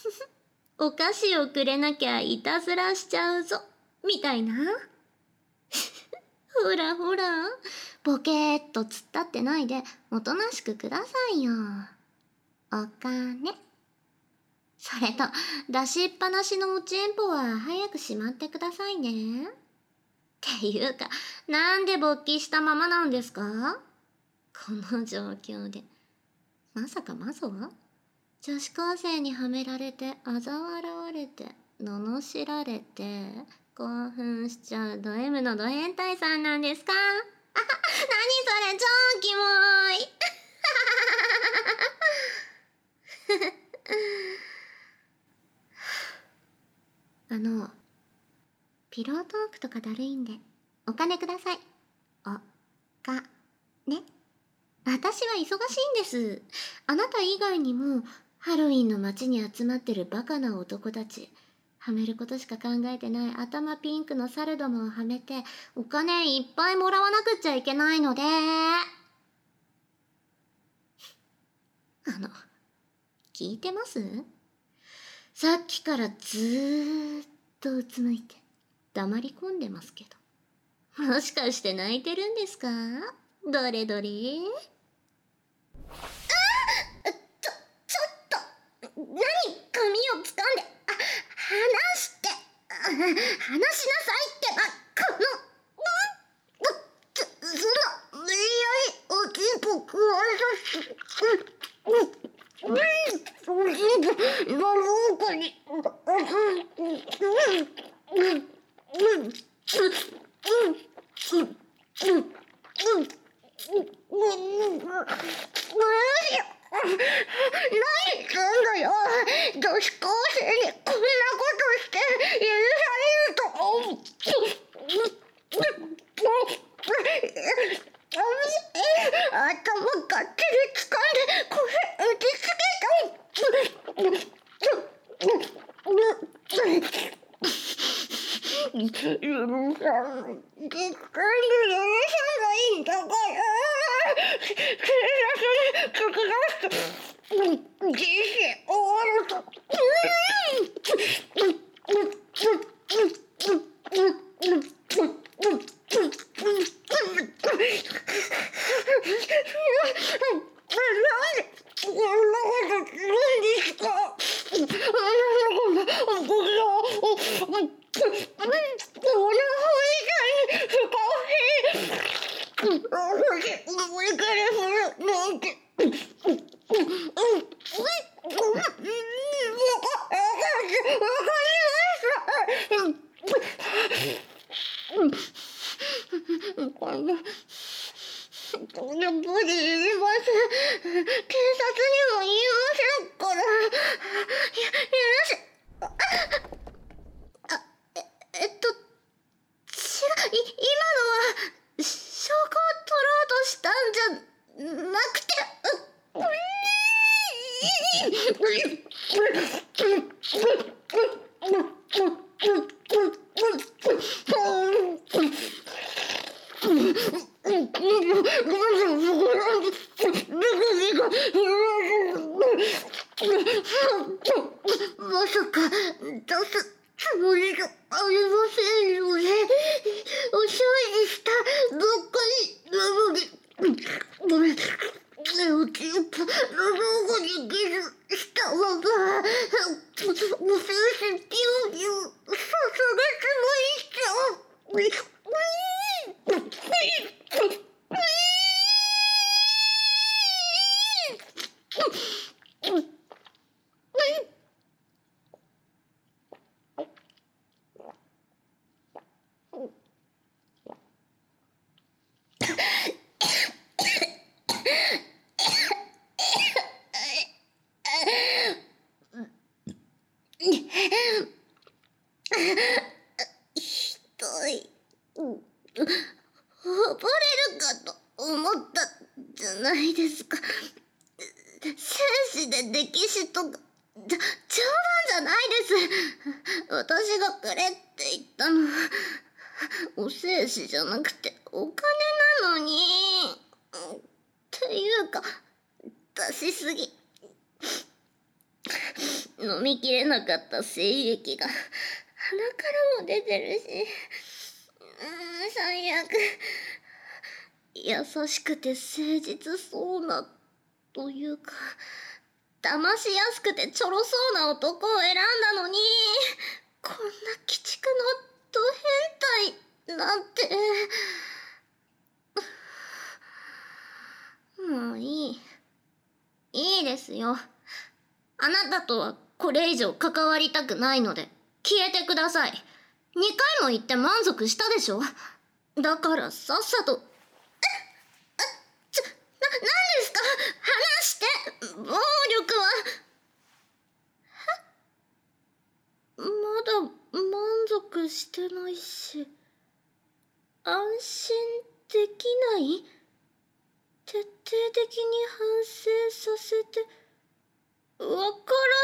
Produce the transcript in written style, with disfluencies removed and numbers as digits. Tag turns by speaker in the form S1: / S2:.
S1: お菓子をくれなきゃいたずらしちゃうぞ、みたいな。ほらほら、ボケーっと突っ立ってないで、おとなしくくださいよ。お金。それと、出しっぱなしのおちんぽは早くしまってくださいね。っていうか、なんで勃起したままなんですか？この状況で。まさかマゾは？女子高生にはめられて、嘲笑われて、罵られて、興奮しちゃうド M のド変態さんなんですか？あは、何それ、超キモい。ピロートークとかだるいんで、お金ください。お、か、ね。私は忙しいんです。あなた以外にも、ハロウィンの街に集まってるバカな男たち、はめることしか考えてない頭ピンクの猿どもをはめて、お金いっぱいもらわなくっちゃいけないので。聞いてます？さっきからずーっとうつむいて、黙り込んでますけど。もしかして泣いてるんですか？どれどれ？ちょっと、何髪を掴んで、離して、離しなさいってば、無理やりおちんぽ食わさせて、おちんぽ、今廊下に、何すんだよ。女子高生にこんなことして許されると頭がっちり掴んで腰打ちつけた。許さん、絶対に許さないんだから。人生終わると。やっぱり言いません。警察にも言いませんから。許し、今のは、証拠を取ろうとしたんじゃなくて、まさか出すつもりがありませんよね。おしゃれしたばっかりなのに。ごめん。おちんぽ、喉がにゲスしたまま、お精神ギュウギュウさされてまいた。ひどい。暴れるかと思ったじゃないですか。生死で溺死とか、冗談じゃないです。私がくれって言ったのは、お精子じゃなくてお金なのに。っていうか、出しすぎ。 飲みきれなかった精液が鼻からも出てるし、最悪。優しくて誠実そうなというか、騙しやすくてちょろそうな男を選んだのに、こんな鬼畜のド変態なんて。もういいですよ。あなたとはこれ以上関わりたくないので消えてください。2回も言って満足したでしょ。だからさっさと。何ですか？話して。暴力は。まだ満足してないし、安心できない？徹底的に反省させて、わから